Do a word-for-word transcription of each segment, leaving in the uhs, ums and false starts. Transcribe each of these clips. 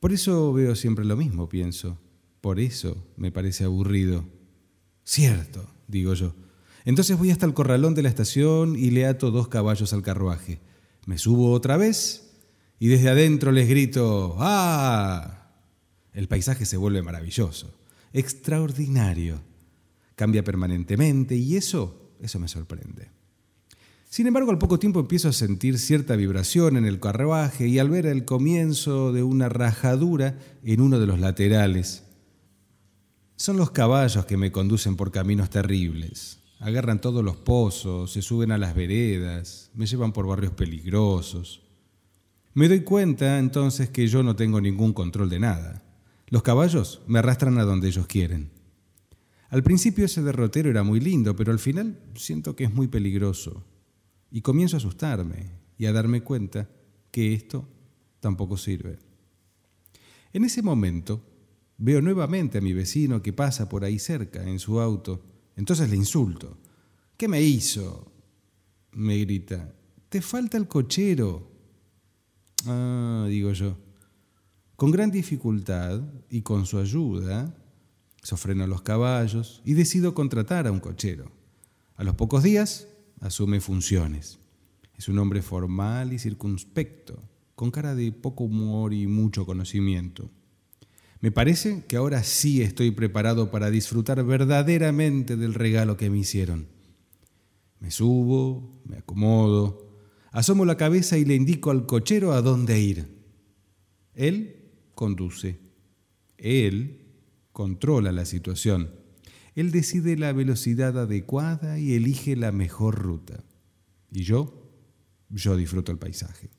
Por eso veo siempre lo mismo, pienso. Por eso me parece aburrido. Cierto, digo yo. Entonces voy hasta el corralón de la estación y le ato dos caballos al carruaje. Me subo otra vez y desde adentro les grito ¡ah! El paisaje se vuelve maravilloso, extraordinario. Cambia permanentemente y eso, eso me sorprende. Sin embargo, al poco tiempo empiezo a sentir cierta vibración en el carruaje y al ver el comienzo de una rajadura en uno de los laterales. Son los caballos que me conducen por caminos terribles. Agarran todos los pozos, se suben a las veredas, me llevan por barrios peligrosos. Me doy cuenta entonces que yo no tengo ningún control de nada. Los caballos me arrastran a donde ellos quieren. Al principio ese derrotero era muy lindo, pero al final siento que es muy peligroso. Y comienzo a asustarme y a darme cuenta que esto tampoco sirve. En ese momento veo nuevamente a mi vecino que pasa por ahí cerca en su auto. Entonces le insulto. ¿Qué me hizo? Me grita. Te falta el cochero. Ah, digo yo. Con gran dificultad y con su ayuda, sofreno los caballos y decido contratar a un cochero. A los pocos días asume funciones. Es un hombre formal y circunspecto, con cara de poco humor y mucho conocimiento. Me parece que ahora sí estoy preparado para disfrutar verdaderamente del regalo que me hicieron. Me subo, me acomodo, asomo la cabeza y le indico al cochero a dónde ir. Él conduce. Él controla la situación. Él decide la velocidad adecuada y elige la mejor ruta. Y yo, yo disfruto el paisaje.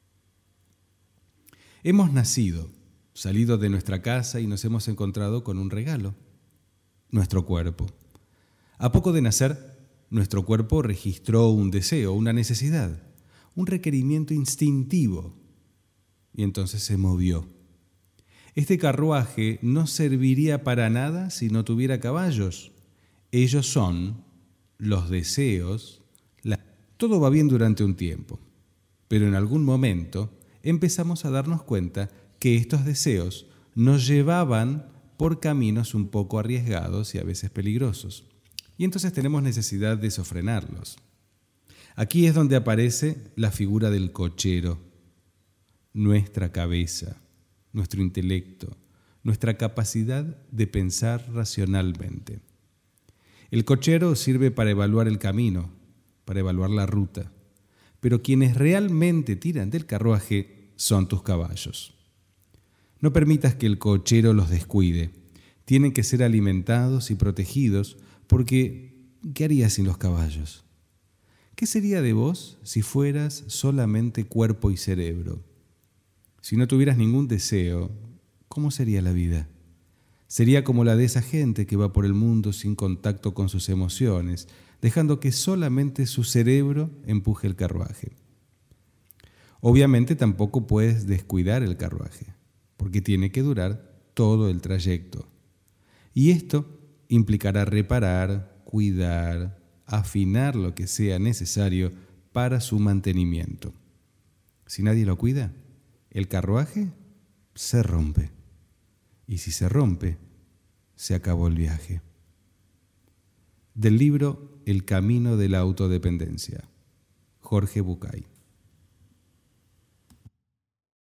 Hemos nacido, salido de nuestra casa y nos hemos encontrado con un regalo, nuestro cuerpo. A poco de nacer, nuestro cuerpo registró un deseo, una necesidad, un requerimiento instintivo, y entonces se movió. Este carruaje no serviría para nada si no tuviera caballos. Ellos son los deseos. La... Todo va bien durante un tiempo, pero en algún momento empezamos a darnos cuenta que estos deseos nos llevaban por caminos un poco arriesgados y a veces peligrosos. Y entonces tenemos necesidad de sofrenarlos. Aquí es donde aparece la figura del cochero, nuestra cabeza, nuestro intelecto, nuestra capacidad de pensar racionalmente. El cochero sirve para evaluar el camino, para evaluar la ruta, pero quienes realmente tiran del carruaje son tus caballos. No permitas que el cochero los descuide. Tienen que ser alimentados y protegidos porque ¿qué harías sin los caballos? ¿Qué sería de vos si fueras solamente cuerpo y cerebro? Si no tuvieras ningún deseo, ¿cómo sería la vida? Sería como la de esa gente que va por el mundo sin contacto con sus emociones, dejando que solamente su cerebro empuje el carruaje. Obviamente tampoco puedes descuidar el carruaje, porque tiene que durar todo el trayecto. Y esto implicará reparar, cuidar, afinar lo que sea necesario para su mantenimiento. Si nadie lo cuida, el carruaje se rompe. Y si se rompe, se acabó el viaje. Del libro El camino de la autodependencia, Jorge Bucay.